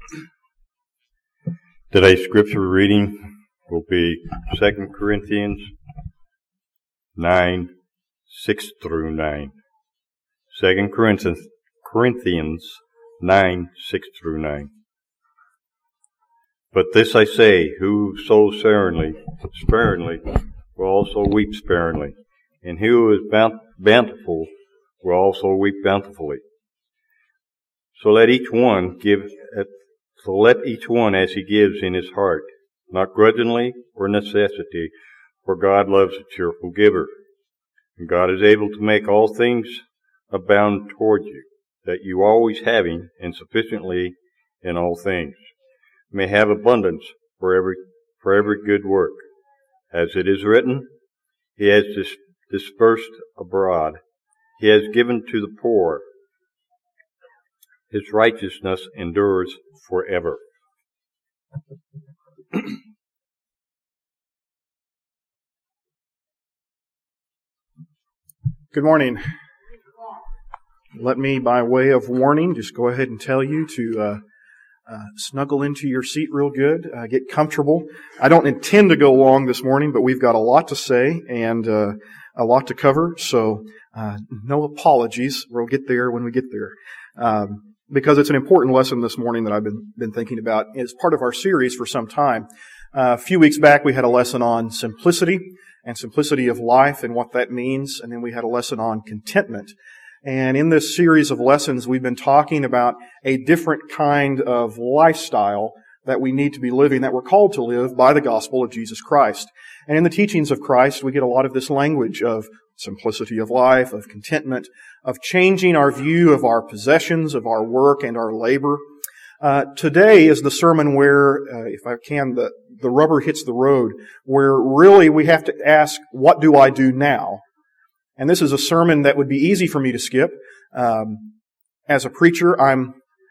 Today's scripture reading will be 2 Corinthians 9, 6 through 9. 2 Corinthians 9, 6 through 9. But this I say, who sows sparingly will also weep sparingly, and he who is bountiful will also weep bountifully. So let each one as he gives in his heart, not grudgingly or necessity, for God loves a cheerful giver. And God is able to make all things abound toward you, that you always having and sufficiently in all things may have abundance for every good work. As it is written, He has dispersed abroad, He has given to the poor. His righteousness endures forever. Good morning. Let me, by way of warning, just go ahead and tell you to snuggle into your seat real good, get comfortable. I don't intend to go long this morning, but we've got a lot to say and a lot to cover, so no apologies. We'll get there when we get there. Because it's an important lesson this morning that I've been thinking about. It's part of our series for some time. A few weeks back we had a lesson on simplicity and simplicity of life and what that means, and then we had a lesson on contentment. And in this series of lessons we've been talking about a different kind of lifestyle that we need to be living, that we're called to live by the gospel of Jesus Christ. And in the teachings of Christ we get a lot of this language of simplicity of life, of contentment, of changing our view of our possessions, of our work and our labor. Today is the sermon where, if I can, the rubber hits the road, where really we have to ask, what do I do now? And this is a sermon that would be easy for me to skip. As a preacher, I'm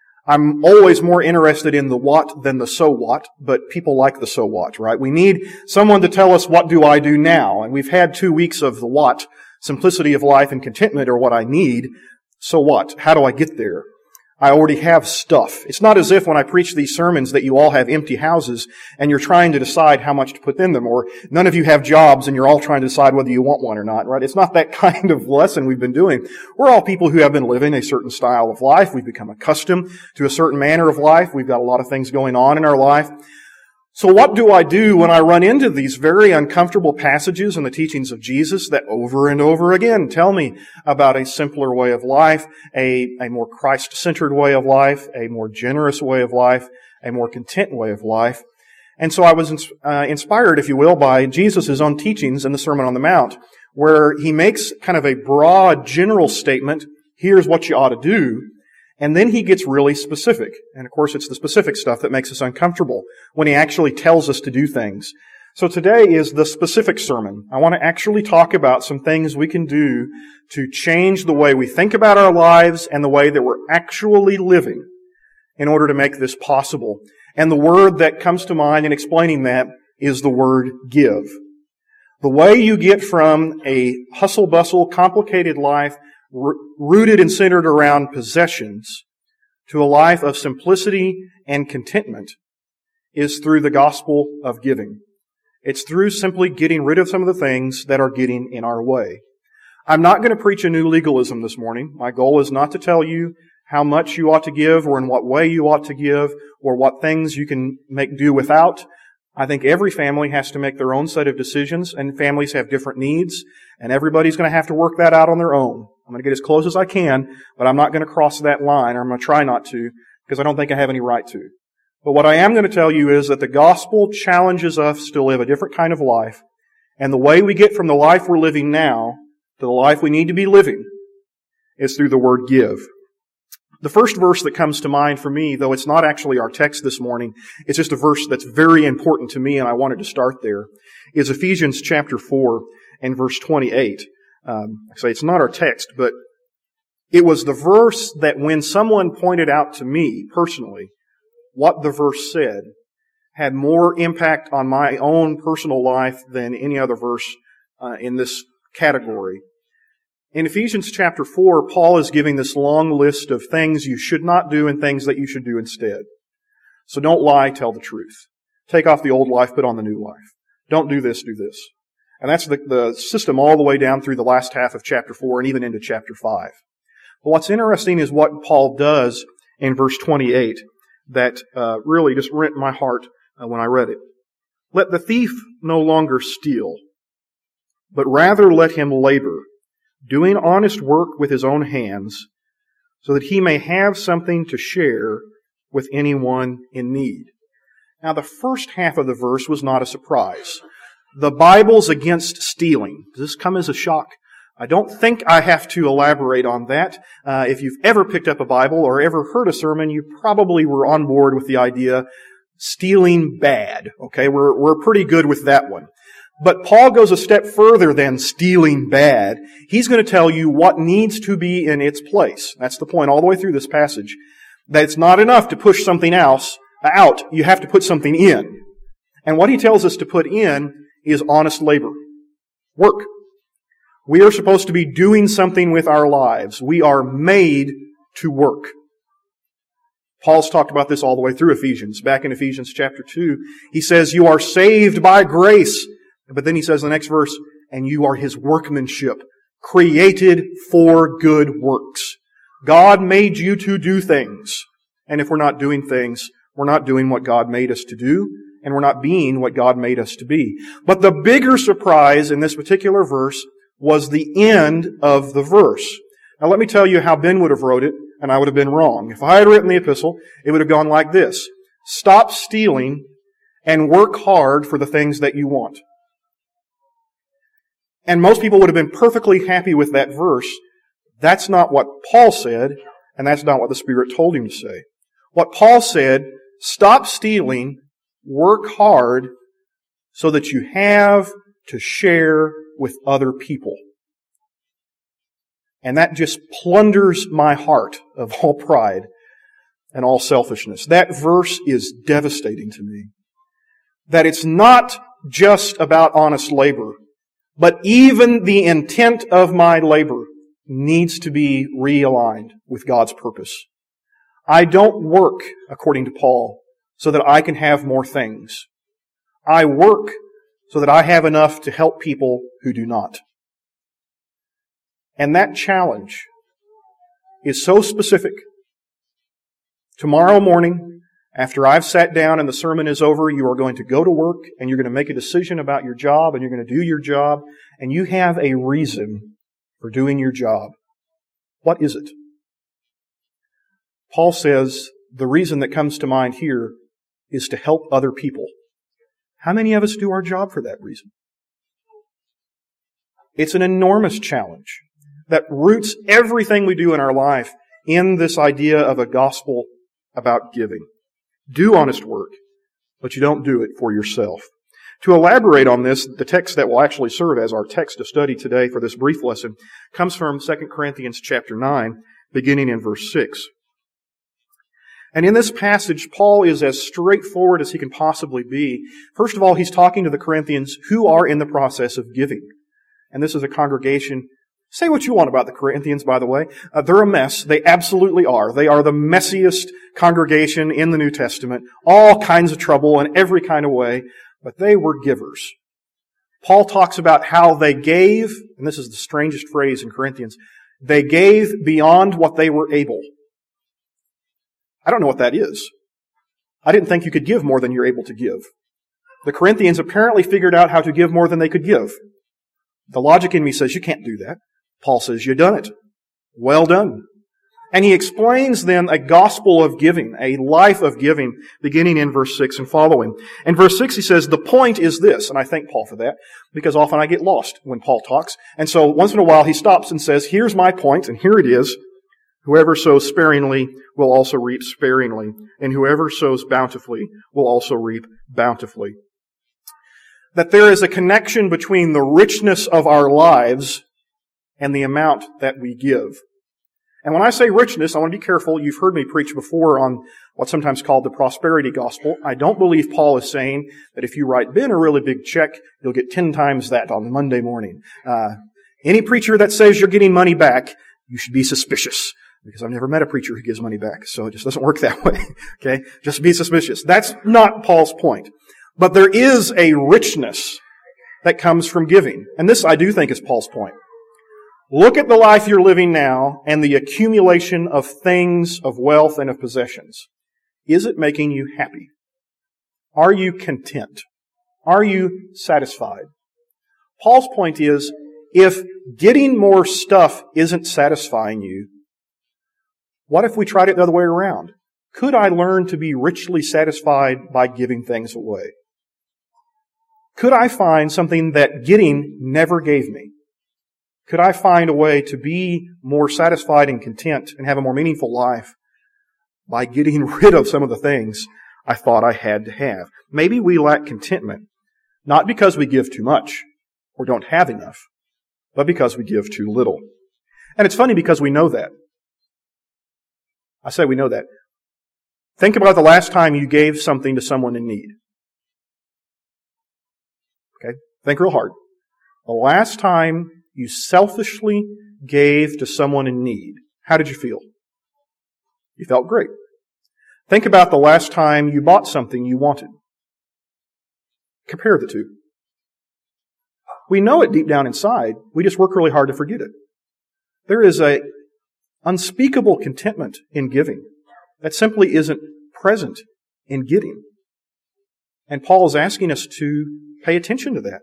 always more interested in the what than the so what, but people like the so what, right? We need someone to tell us, what do I do now? And we've had 2 weeks of the what. Simplicity of life and contentment are what I need. So what? How do I get there? I already have stuff. It's not as if when I preach these sermons that you all have empty houses and you're trying to decide how much to put in them, or none of you have jobs and you're all trying to decide whether you want one or not, right? It's not that kind of lesson we've been doing. We're all people who have been living a certain style of life. We've become accustomed to a certain manner of life. We've got a lot of things going on in our life. So what do I do when I run into these very uncomfortable passages in the teachings of Jesus that over and over again tell me about a simpler way of life, a more Christ-centered way of life, a more generous way of life, a more content way of life? And so I was inspired, if you will, by Jesus' own teachings in the Sermon on the Mount, where he makes kind of a broad, general statement, here's what you ought to do, and then he gets really specific. And of course, it's the specific stuff that makes us uncomfortable when he actually tells us to do things. So today is the specific sermon. I want to actually talk about some things we can do to change the way we think about our lives and the way that we're actually living in order to make this possible. And the word that comes to mind in explaining that is the word give. The way you get from a hustle-bustle, complicated life rooted and centered around possessions to a life of simplicity and contentment is through the gospel of giving. It's through simply getting rid of some of the things that are getting in our way. I'm not going to preach a new legalism this morning. My goal is not to tell you how much you ought to give or in what way you ought to give or what things you can make do without. I think every family has to make their own set of decisions, and families have different needs, and everybody's going to have to work that out on their own. I'm going to get as close as I can, but I'm not going to cross that line, or I'm going to try not to, because I don't think I have any right to. But what I am going to tell you is that the gospel challenges us to live a different kind of life, and the way we get from the life we're living now to the life we need to be living is through the word give. The first verse that comes to mind for me, though it's not actually our text this morning, it's just a verse that's very important to me and I wanted to start there, is Ephesians chapter 4 and verse 28. I say it's not our text, but it was the verse that when someone pointed out to me personally what the verse said had more impact on my own personal life than any other verse in this category. In Ephesians chapter 4, Paul is giving this long list of things you should not do and things that you should do instead. So don't lie, tell the truth. Take off the old life, put on the new life. Don't do this, do this. And that's the system all the way down through the last half of chapter 4 and even into chapter 5. But what's interesting is what Paul does in verse 28 that really just rent my heart when I read it. Let the thief no longer steal, but rather let him labor, doing honest work with his own hands, so that he may have something to share with anyone in need. Now, the first half of the verse was not a surprise. The Bible's against stealing. Does this come as a shock? I don't think I have to elaborate on that. If you've ever picked up a Bible or ever heard a sermon, you probably were on board with the idea stealing bad. Okay, we're pretty good with that one. But Paul goes a step further than stealing bad. He's going to tell you what needs to be in its place. That's the point all the way through this passage. That it's not enough to push something else out. You have to put something in. And what he tells us to put in is honest labor. Work. We are supposed to be doing something with our lives. We are made to work. Paul's talked about this all the way through Ephesians. Back in Ephesians chapter 2, he says, you are saved by grace. But then he says in the next verse, and you are His workmanship, created for good works. God made you to do things. And if we're not doing things, we're not doing what God made us to do, and we're not being what God made us to be. But the bigger surprise in this particular verse was the end of the verse. Now let me tell you how Ben would have wrote it, and I would have been wrong. If I had written the epistle, it would have gone like this. Stop stealing and work hard for the things that you want. And most people would have been perfectly happy with that verse. That's not what Paul said, and that's not what the Spirit told him to say. What Paul said, stop stealing, work hard so that you have to share with other people. And that just plunders my heart of all pride and all selfishness. That verse is devastating to me. That it's not just about honest labor, but even the intent of my labor needs to be realigned with God's purpose. I don't work, according to Paul, so that I can have more things. I work so that I have enough to help people who do not. And that challenge is so specific. Tomorrow morning, after I've sat down and the sermon is over, you are going to go to work and you're going to make a decision about your job and you're going to do your job, and you have a reason for doing your job. What is it? Paul says the reason that comes to mind here is to help other people. How many of us do our job for that reason? It's an enormous challenge that roots everything we do in our life in this idea of a gospel about giving. Do honest work, but you don't do it for yourself. To elaborate on this, the text that will actually serve as our text to study today for this brief lesson comes from 2 Corinthians chapter 9, beginning in verse 6. And in this passage, Paul is as straightforward as he can possibly be. First of all, he's talking to the Corinthians who are in the process of giving. And this is a congregation. Say what you want about the Corinthians, by the way. They're a mess. They absolutely are. They are the messiest congregation in the New Testament. All kinds of trouble in every kind of way. But they were givers. Paul talks about how they gave, and this is the strangest phrase in Corinthians, they gave beyond what they were able. I don't know what that is. I didn't think you could give more than you're able to give. The Corinthians apparently figured out how to give more than they could give. The logic in me says you can't do that. Paul says, you've done it. Well done. And he explains then a gospel of giving, a life of giving, beginning in verse 6 and following. In verse 6 he says, the point is this, and I thank Paul for that, because often I get lost when Paul talks. And so once in a while he stops and says, here's my point, and here it is. Whoever sows sparingly will also reap sparingly, and whoever sows bountifully will also reap bountifully. That there is a connection between the richness of our lives and the amount that we give. And when I say richness, I want to be careful. You've heard me preach before on what's sometimes called the prosperity gospel. I don't believe Paul is saying that if you write Ben a really big check, you'll get 10 times that on Monday morning. Any preacher that says you're getting money back, you should be suspicious. Because I've never met a preacher who gives money back, so it just doesn't work that way. Okay? Just be suspicious. That's not Paul's point. But there is a richness that comes from giving. And this, I do think, is Paul's point. Look at the life you're living now and the accumulation of things, of wealth, and of possessions. Is it making you happy? Are you content? Are you satisfied? Paul's point is, if getting more stuff isn't satisfying you, what if we tried it the other way around? Could I learn to be richly satisfied by giving things away? Could I find something that getting never gave me? Could I find a way to be more satisfied and content and have a more meaningful life by getting rid of some of the things I thought I had to have? Maybe we lack contentment, not because we give too much or don't have enough, but because we give too little. And it's funny because we know that. I say we know that. Think about the last time you gave something to someone in need. Okay? Think real hard. The last time you selfishly gave to someone in need, how did you feel? You felt great. Think about the last time you bought something you wanted. Compare the two. We know it deep down inside. We just work really hard to forget it. There is a unspeakable contentment in giving that simply isn't present in getting. And Paul is asking us to pay attention to that.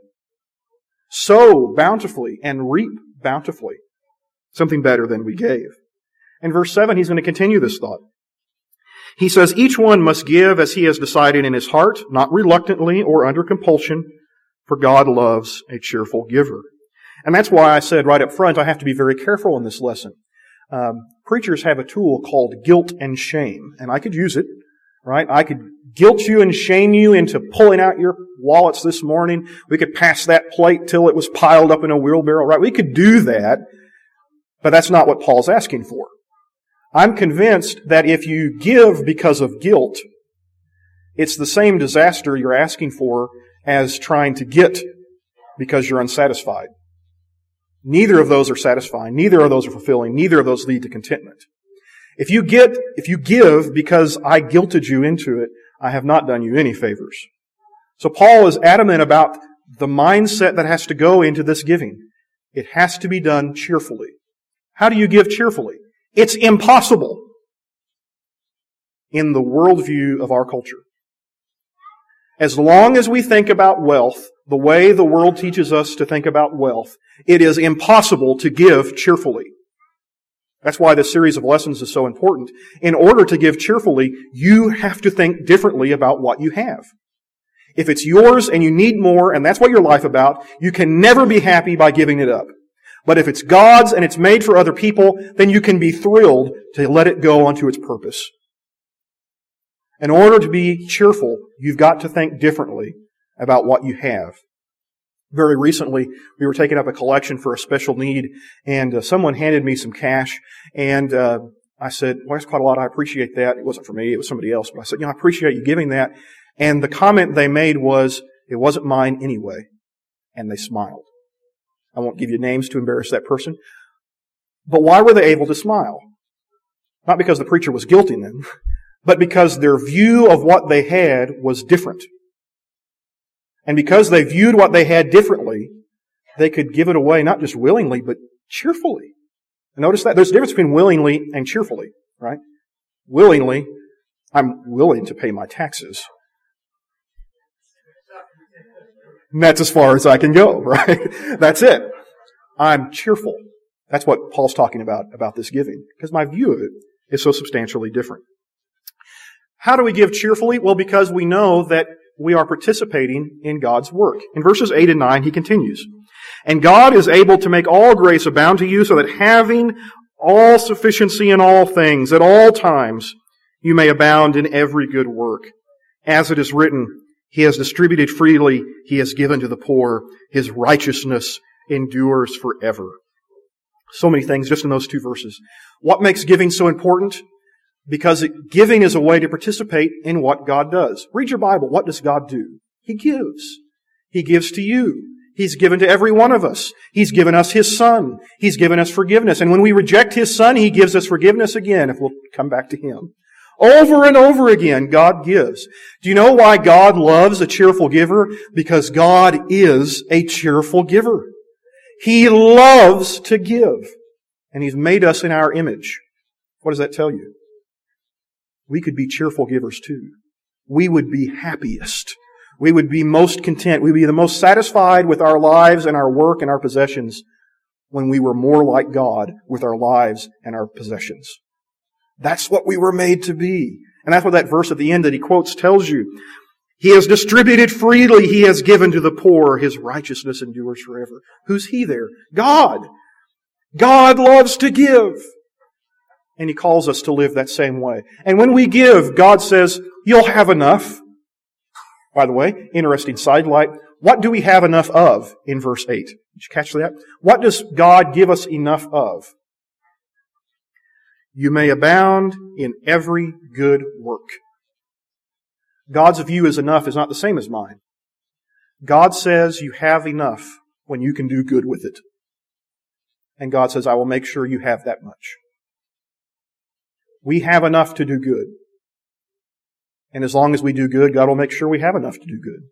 Sow bountifully and reap bountifully. Something better than we gave. In verse 7, he's going to continue this thought. He says, each one must give as he has decided in his heart, not reluctantly or under compulsion, for God loves a cheerful giver. And that's why I said right up front, I have to be very careful in this lesson. Preachers have a tool called guilt and shame, and I could use it, right? I could guilt you and shame you into pulling out your wallets this morning. We could pass that plate till it was piled up in a wheelbarrow, right? We could do that, but that's not what Paul's asking for. I'm convinced that if you give because of guilt, it's the same disaster you're asking for as trying to get because you're unsatisfied. Neither of those are satisfying. Neither of those are fulfilling. Neither of those lead to contentment. If you give because I guilted you into it, I have not done you any favors. So Paul is adamant about the mindset that has to go into this giving. It has to be done cheerfully. How do you give cheerfully? It's impossible in the worldview of our culture. As long as we think about wealth the way the world teaches us to think about wealth, it is impossible to give cheerfully. That's why this series of lessons is so important. In order to give cheerfully, you have to think differently about what you have. If it's yours and you need more, and that's what your life's about, you can never be happy by giving it up. But if it's God's and it's made for other people, then you can be thrilled to let it go onto its purpose. In order to be cheerful, you've got to think differently about what you have. Very recently, we were taking up a collection for a special need, and someone handed me some cash, and I said, well, that's quite a lot. I appreciate that. It wasn't for me. It was somebody else. But I said, I appreciate you giving that. And the comment they made was, it wasn't mine anyway. And they smiled. I won't give you names to embarrass that person. But why were they able to smile? Not because the preacher was guilting them, but because their view of what they had was different. And because they viewed what they had differently, they could give it away not just willingly, but cheerfully. Notice that? There's a difference between willingly and cheerfully, right? Willingly, I'm willing to pay my taxes. And that's as far as I can go, right? That's it. I'm cheerful. That's what Paul's talking about this giving, because my view of it is so substantially different. How do we give cheerfully? Well, because we know that we are participating in God's work. In verses 8 and 9, he continues, and God is able to make all grace abound to you, so that having all sufficiency in all things at all times, you may abound in every good work. As it is written, He has distributed freely, He has given to the poor, His righteousness endures forever. So many things just in those two verses. What makes giving so important? Because giving is a way to participate in what God does. Read your Bible. What does God do? He gives. He gives to you. He's given to every one of us. He's given us His Son. He's given us forgiveness. And when we reject His Son, He gives us forgiveness again if we'll come back to Him. Over and over again, God gives. Do you know why God loves a cheerful giver? Because God is a cheerful giver. He loves to give. And He's made us in our image. What does that tell you? We could be cheerful givers too. We would be happiest. We would be most content. We would be the most satisfied with our lives and our work and our possessions when we were more like God with our lives and our possessions. That's what we were made to be. And that's what that verse at the end that he quotes tells you. He has distributed freely. He has given to the poor. His righteousness endures forever. Who's He there? God. God loves to give. And He calls us to live that same way. And when we give, God says, you'll have enough. By the way, interesting sidelight. What do we have enough of in verse 8? Did you catch that? What does God give us enough of? You may abound in every good work. God's view as enough is not the same as mine. God says you have enough when you can do good with it. And God says, I will make sure you have that much. We have enough to do good. And as long as we do good, God will make sure we have enough to do good.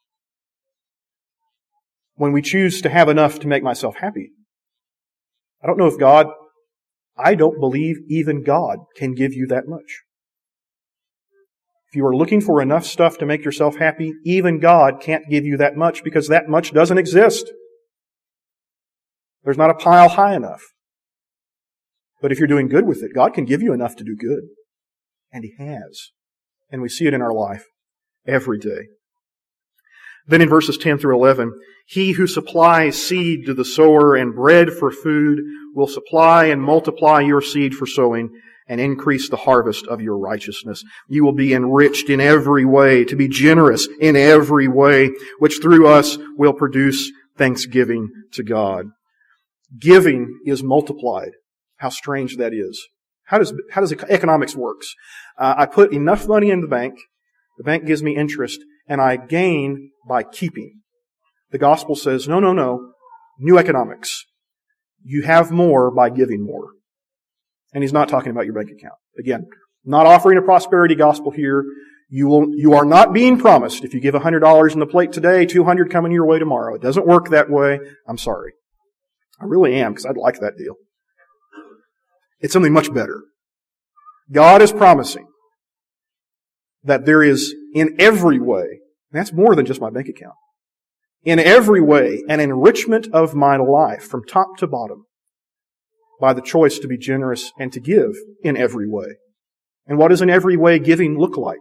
When we choose to have enough to make myself happy, I don't believe even God can give you that much. If you are looking for enough stuff to make yourself happy, even God can't give you that much because that much doesn't exist. There's not a pile high enough. But if you're doing good with it, God can give you enough to do good. And He has. And we see it in our life every day. Then in verses 10 through 11, He who supplies seed to the sower and bread for food will supply and multiply your seed for sowing and increase the harvest of your righteousness. You will be enriched in every way, to be generous in every way, which through us will produce thanksgiving to God. Giving is multiplied. How strange that is. How does economics works? I put enough money in the bank gives me interest, and I gain by keeping. The gospel says, no. New economics. You have more by giving more. And He's not talking about your bank account. Again, not offering a prosperity gospel here. You are not being promised, if you give $100 in the plate today, $200 coming your way tomorrow. It doesn't work that way. I'm sorry. I really am, because I'd like that deal. It's something much better. God is promising that there is in every way, and that's more than just my bank account, in every way an enrichment of my life from top to bottom by the choice to be generous and to give in every way. And what does in every way giving look like?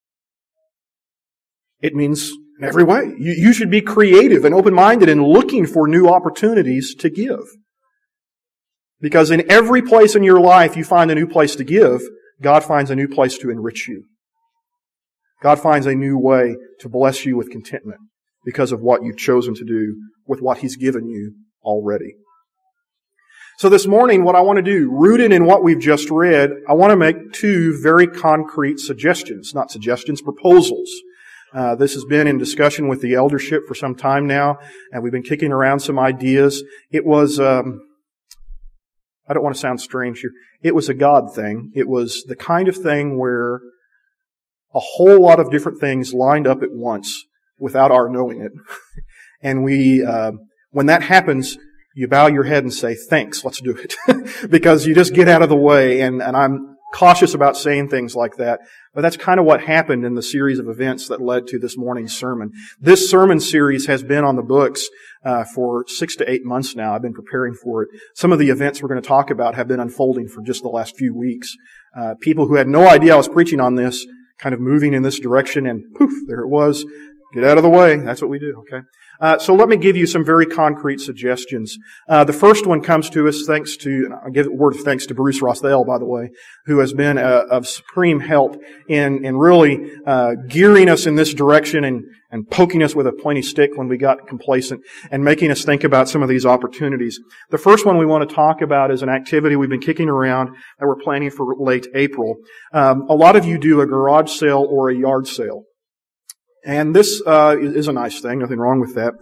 It means in every way. You should be creative and open-minded and looking for new opportunities to give. Because in every place in your life you find a new place to give, God finds a new place to enrich you. God finds a new way to bless you with contentment because of what you've chosen to do with what He's given you already. So this morning, what I want to do, rooted in what we've just read, I want to make two very concrete suggestions. Not suggestions, proposals. This has been in discussion with the eldership for some time now, and we've been kicking around some ideas. It was, I don't want to sound strange here. It was a God thing. It was the kind of thing where a whole lot of different things lined up at once without our knowing it. And when that happens, you bow your head and say, thanks, let's do it. Because you just get out of the way, and I'm cautious about saying things like that. But that's kind of what happened in the series of events that led to this morning's sermon. This sermon series has been on the books for 6 to 8 months now. I've been preparing for it. Some of the events we're going to talk about have been unfolding for just the last few weeks. People who had no idea I was preaching on this, kind of moving in this direction, and poof, there it was. Get out of the way. That's what we do, okay? So let me give you some very concrete suggestions. The first one comes to us thanks to, I'll give a word of thanks to Bruce Rothell, by the way, who has been of supreme help in really gearing us in this direction and poking us with a pointy stick when we got complacent and making us think about some of these opportunities. The first one we want to talk about is an activity we've been kicking around that we're planning for late April. A lot of you do a garage sale or a yard sale. And this is a nice thing, nothing wrong with that.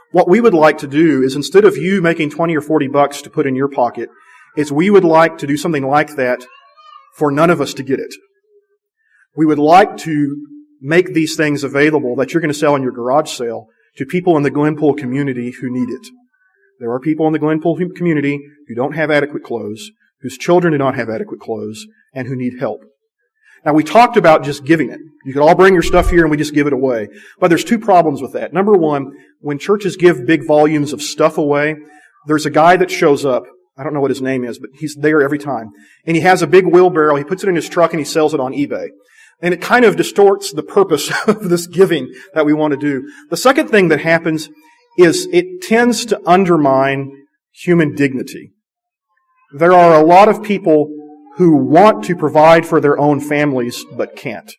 What we would like to do is, instead of you making 20 or 40 bucks to put in your pocket, is we would like to do something like that for none of us to get it. We would like to make these things available that you're going to sell in your garage sale to people in the Glenpool community who need it. There are people in the Glenpool community who don't have adequate clothes, whose children do not have adequate clothes, and who need help. Now, we talked about just giving it. You could all bring your stuff here and we just give it away. But there's two problems with that. Number one, when churches give big volumes of stuff away, there's a guy that shows up. I don't know what his name is, but he's there every time. And he has a big wheelbarrow. He puts it in his truck and he sells it on eBay. And it kind of distorts the purpose of this giving that we want to do. The second thing that happens is it tends to undermine human dignity. There are a lot of people who want to provide for their own families but can't.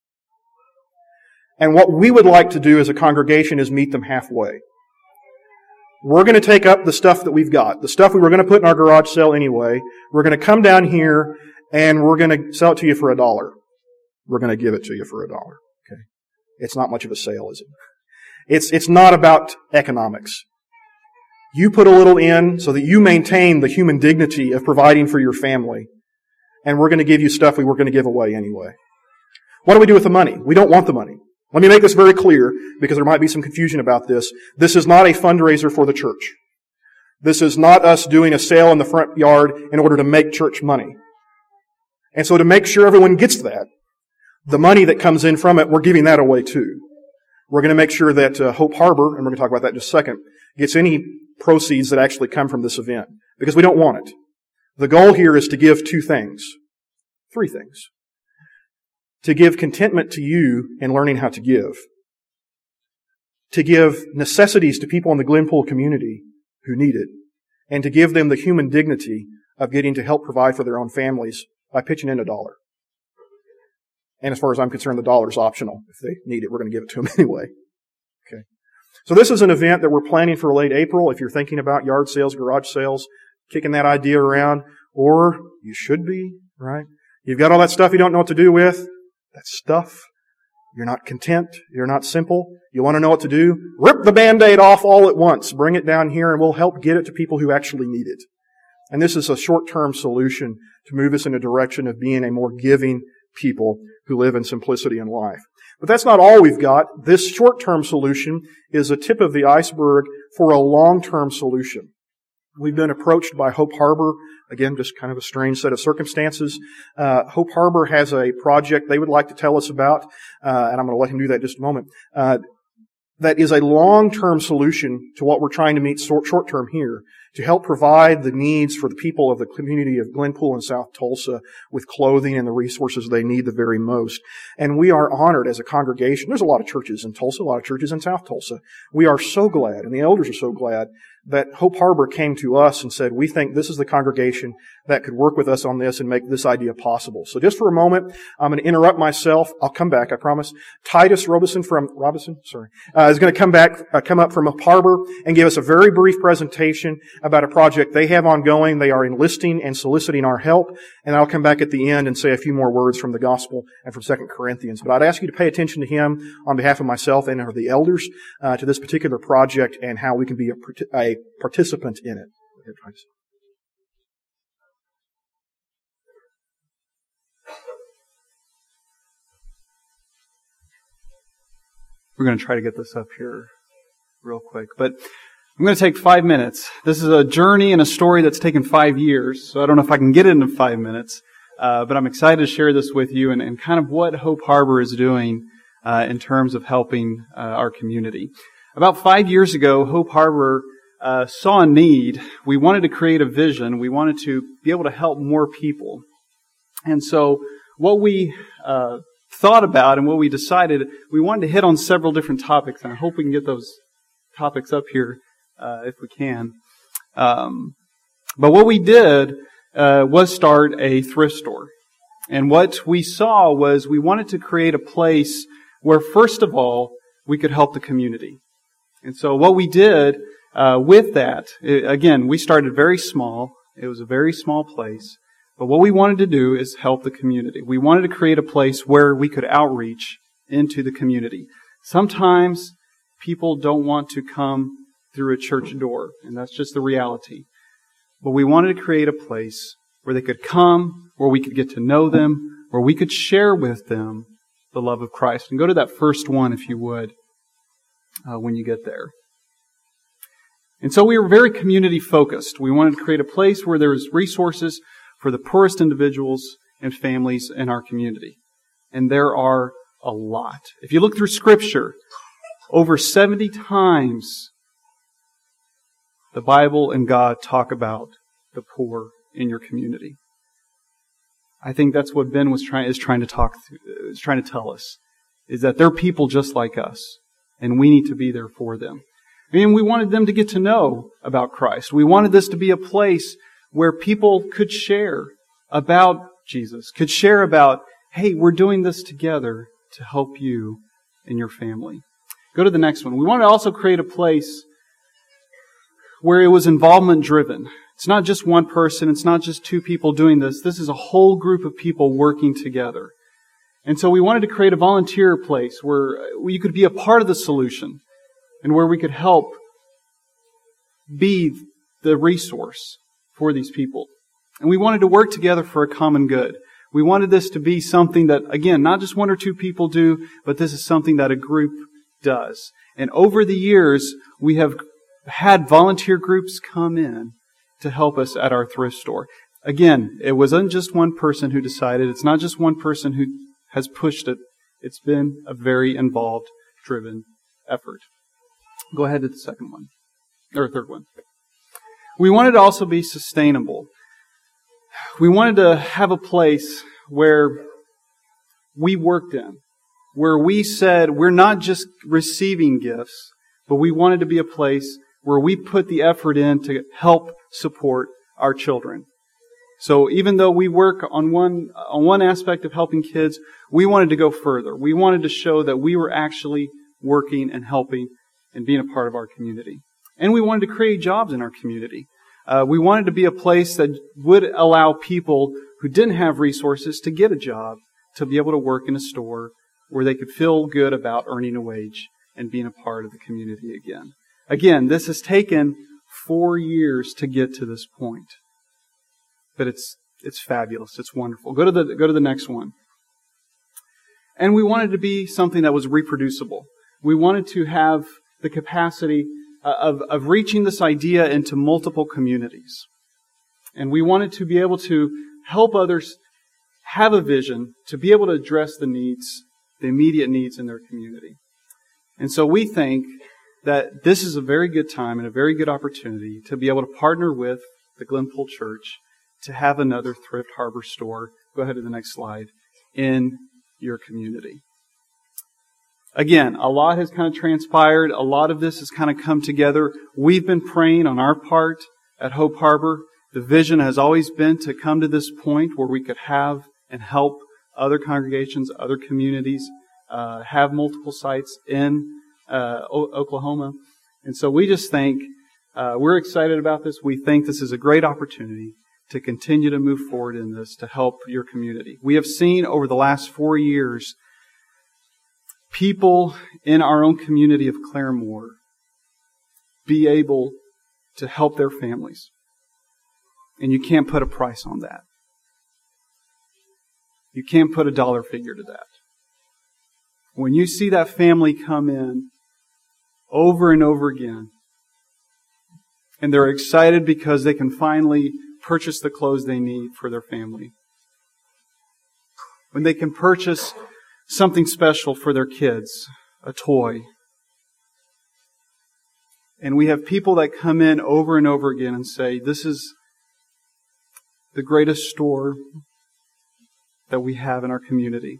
And what we would like to do as a congregation is meet them halfway. We're going to take up the stuff that we've got, the stuff we were going to put in our garage sale anyway. We're going to come down here and we're going to sell it to you for $1. We're going to give it to you for $1. Okay? It's not much of a sale, is it? It's not about economics. You put a little in so that you maintain the human dignity of providing for your family. And we're going to give you stuff we were going to give away anyway. What do we do with the money? We don't want the money. Let me make this very clear, because there might be some confusion about this. This is not a fundraiser for the church. This is not us doing a sale in the front yard in order to make church money. And so to make sure everyone gets that, the money that comes in from it, we're giving that away too. We're going to make sure that Hope Harbor, and we're going to talk about that in just a second, gets any proceeds that actually come from this event, because we don't want it. The goal here is to give three things. To give contentment to you in learning how to give. To give necessities to people in the Glenpool community who need it. And to give them the human dignity of getting to help provide for their own families by pitching in $1. And as far as I'm concerned, the $1 is optional. If they need it, we're going to give it to them anyway. Okay. So this is an event that we're planning for late April. If you're thinking about yard sales, garage sales, kicking that idea around, or you should be, right? You've got all that stuff you don't know what to do with. That stuff. You're not content. You're not simple. You want to know what to do? Rip the Band-Aid off all at once. Bring it down here and we'll help get it to people who actually need it. And this is a short-term solution to move us in a direction of being a more giving people who live in simplicity in life. But that's not all we've got. This short-term solution is a tip of the iceberg for a long-term solution. We've been approached by Hope Harbor. Again, just kind of a strange set of circumstances. Hope Harbor has a project they would like to tell us about, and I'm going to let him do that in just a moment, that is a long-term solution to what we're trying to meet short-term here, to help provide the needs for the people of the community of Glenpool and South Tulsa with clothing and the resources they need the very most. And we are honored as a congregation. There's a lot of churches in Tulsa, a lot of churches in South Tulsa. We are so glad, and the elders are so glad, that Hope Harbor came to us and said, we think this is the congregation that could work with us on this and make this idea possible. So just for a moment, I'm going to interrupt myself. I'll come back, I promise. Titus Robison is going to come up from Hope Harbor and give us a very brief presentation about a project they have ongoing. They are enlisting and soliciting our help. And I'll come back at the end and say a few more words from the gospel and from 2 Corinthians. But I'd ask you to pay attention to him on behalf of myself and the elders to this particular project and how we can be a participant in it. We're going to try to get this up here real quick, but I'm going to take 5 minutes. This is a journey and a story that's taken 5 years, so I don't know if I can get it into 5 minutes, but I'm excited to share this with you and kind of what Hope Harbor is doing in terms of helping our community. About 5 years ago, Hope Harbor saw a need. We wanted to create a vision. We wanted to be able to help more people. And so what we thought about and what we decided, we wanted to hit on several different topics, and I hope we can get those topics up here if we can. But what we did was start a thrift store. And what we saw was we wanted to create a place where, first of all, we could help the community. And so what we did with that, again, we started very small. It was a very small place. But what we wanted to do is help the community. We wanted to create a place where we could outreach into the community. Sometimes people don't want to come through a church door, and that's just the reality. But we wanted to create a place where they could come, where we could get to know them, where we could share with them the love of Christ. And go to that first one, if you would, when you get there. And so we were very community focused. We wanted to create a place where there was resources for the poorest individuals and families in our community. And there are a lot. If you look through Scripture, over 70 times the Bible and God talk about the poor in your community. I think that's what Ben is trying to tell us, is that they're people just like us, and we need to be there for them. And we wanted them to get to know about Christ. We wanted this to be a place where people could share about Jesus, could share about, hey, we're doing this together to help you and your family. Go to the next one. We wanted to also create a place where it was involvement driven. It's not just one person. It's not just two people doing this. This is a whole group of people working together. And so we wanted to create a volunteer place where you could be a part of the solution and where we could help be the resource for these people. And we wanted to work together for a common good. We wanted this to be something that, again, not just one or two people do, but this is something that a group does. And over the years, we have had volunteer groups come in to help us at our thrift store. Again, it wasn't just one person who decided. It's not just one person who has pushed it. It's been a very involved, driven effort. Go ahead to the second one, or third one. We wanted to also be sustainable. We wanted to have a place where we worked in, where we said we're not just receiving gifts, but we wanted to be a place where we put the effort in to help support our children. So even though we work on one aspect of helping kids, we wanted to go further. We wanted to show that we were actually working and helping and being a part of our community. And we wanted to create jobs in our community. We wanted to be a place that would allow people who didn't have resources to get a job, to be able to work in a store where they could feel good about earning a wage and being a part of the community again. Again, this has taken 4 years to get to this point. But it's fabulous. It's wonderful. Go to the next one. And we wanted to be something that was reproducible. We wanted to have the capacity of reaching this idea into multiple communities. And we wanted to be able to help others have a vision to be able to address the needs, the immediate needs in their community. And so we think that this is a very good time and a very good opportunity to be able to partner with the Glenpool Church to have another Thrift Harbor store, go ahead to the next slide, in your community. Again, a lot has kind of transpired. A lot of this has kind of come together. We've been praying on our part at Hope Harbor. The vision has always been to come to this point where we could have and help other congregations, other communities, have multiple sites in Oklahoma. And so we just think we're excited about this. We think this is a great opportunity to continue to move forward in this to help your community. We have seen over the last 4 years people in our own community of Claremore be able to help their families. And you can't put a price on that. You can't put a dollar figure to that. When you see that family come in over and over again, and they're excited because they can finally purchase the clothes they need for their family. When they can purchase something special for their kids, a toy. And we have people that come in over and over again and say, this is the greatest store that we have in our community.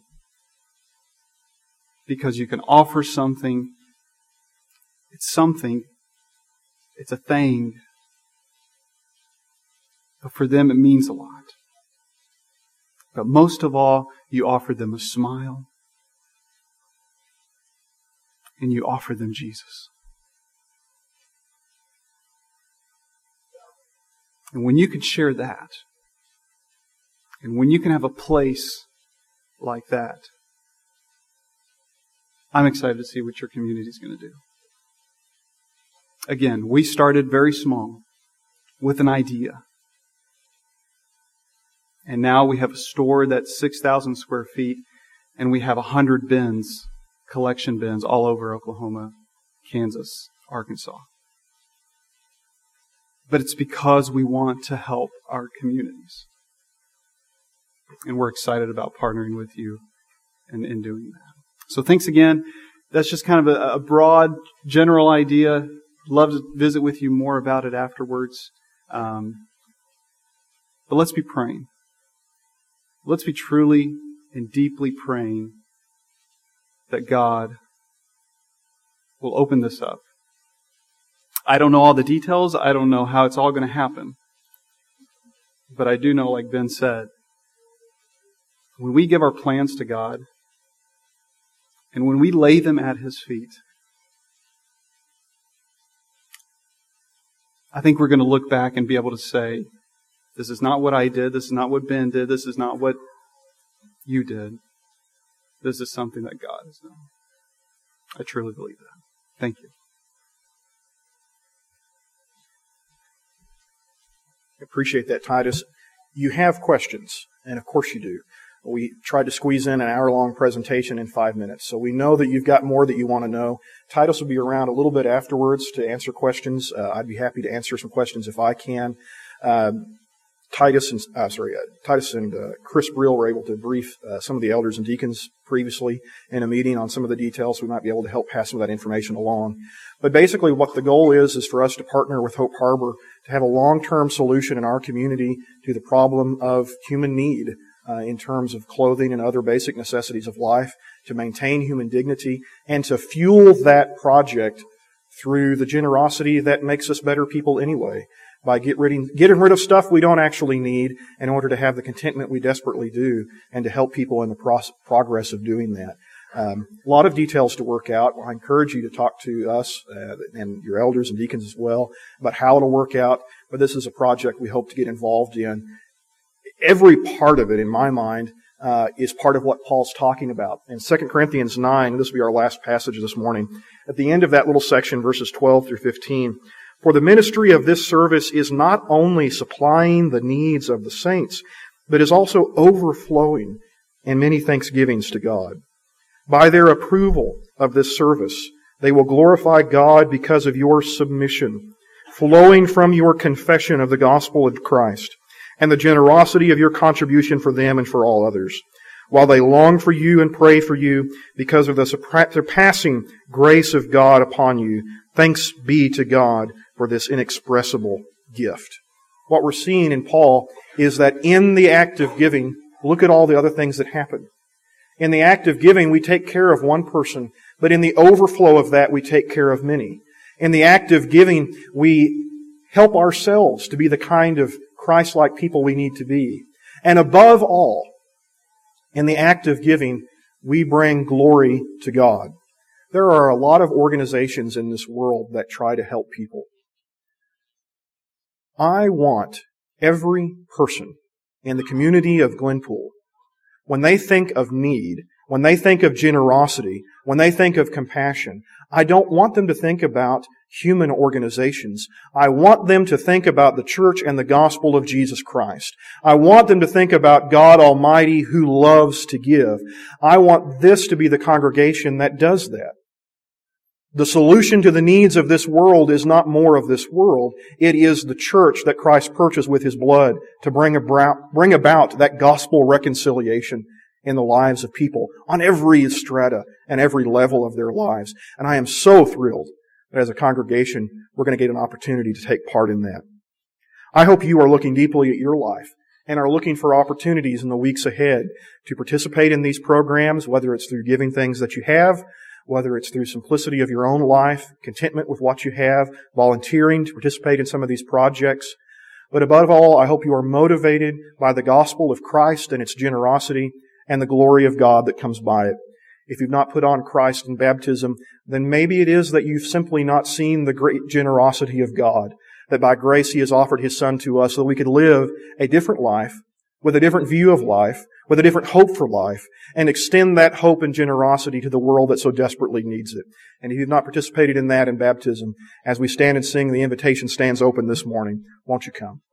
Because you can offer something. It's something. It's a thing. But for them, it means a lot. But most of all, you offer them a smile. And you offer them Jesus. And when you can share that, and when you can have a place like that, I'm excited to see what your community is going to do. Again, we started very small with an idea. And now we have a store that's 6,000 square feet, and we have 100 bins, collection bins, all over Oklahoma, Kansas, Arkansas. But it's because we want to help our communities. And we're excited about partnering with you in doing that. So thanks again. That's just kind of a broad, general idea. Love to visit with you more about it afterwards. But let's be praying. Let's be truly and deeply praying that God will open this up. I don't know all the details. I don't know how it's all going to happen. But I do know, like Ben said, when we give our plans to God, and when we lay them at His feet, I think we're going to look back and be able to say, this is not what I did, this is not what Ben did, this is not what you did. This is something that God has done. I truly believe that. Thank you. I appreciate that, Titus. You have questions, and of course you do. We tried to squeeze in an hour-long presentation in 5 minutes, so we know that you've got more that you want to know. Titus will be around a little bit afterwards to answer questions. I'd be happy to answer some questions if I can. Titus and Chris Brill were able to brief some of the elders and deacons previously in a meeting on some of the details. We might be able to help pass some of that information along. But basically what the goal is for us to partner with Hope Harbor to have a long-term solution in our community to the problem of human need in terms of clothing and other basic necessities of life, to maintain human dignity, and to fuel that project through the generosity that makes us better people anyway, by getting rid of stuff we don't actually need in order to have the contentment we desperately do, and to help people in the progress of doing that. A lot of details to work out. I encourage you to talk to us and your elders and deacons as well about how it'll work out, but this is a project we hope to get involved in. Every part of it, in my mind, is part of what Paul's talking about. In 2 Corinthians 9, this will be our last passage this morning, at the end of that little section, verses 12 through 15, for the ministry of this service is not only supplying the needs of the saints, but is also overflowing in many thanksgivings to God. By their approval of this service, they will glorify God because of your submission, flowing from your confession of the gospel of Christ, and the generosity of your contribution for them and for all others, while they long for you and pray for you because of the surpassing grace of God upon you. Thanks be to God for this inexpressible gift. What we're seeing in Paul is that in the act of giving, look at all the other things that happen. In the act of giving, we take care of one person, but in the overflow of that, we take care of many. In the act of giving, we help ourselves to be the kind of Christ-like people we need to be. And above all, in the act of giving, we bring glory to God. There are a lot of organizations in this world that try to help people. I want every person in the community of Glenpool, when they think of need, when they think of generosity, when they think of compassion, I don't want them to think about human organizations. I want them to think about the church and the gospel of Jesus Christ. I want them to think about God Almighty who loves to give. I want this to be the congregation that does that. The solution to the needs of this world is not more of this world. It is the church that Christ purchased with His blood to bring about that gospel reconciliation in the lives of people on every strata and every level of their lives. And I am so thrilled that as a congregation, we're going to get an opportunity to take part in that. I hope you are looking deeply at your life and are looking for opportunities in the weeks ahead to participate in these programs, whether it's through giving things that you have, whether it's through simplicity of your own life, contentment with what you have, volunteering to participate in some of these projects. But above all, I hope you are motivated by the gospel of Christ and its generosity and the glory of God that comes by it. If you've not put on Christ in baptism, then maybe it is that you've simply not seen the great generosity of God, that by grace He has offered His Son to us so that we could live a different life with a different view of life, with a different hope for life, and extend that hope and generosity to the world that so desperately needs it. And if you've not participated in that in baptism, as we stand and sing, the invitation stands open this morning. Won't you come?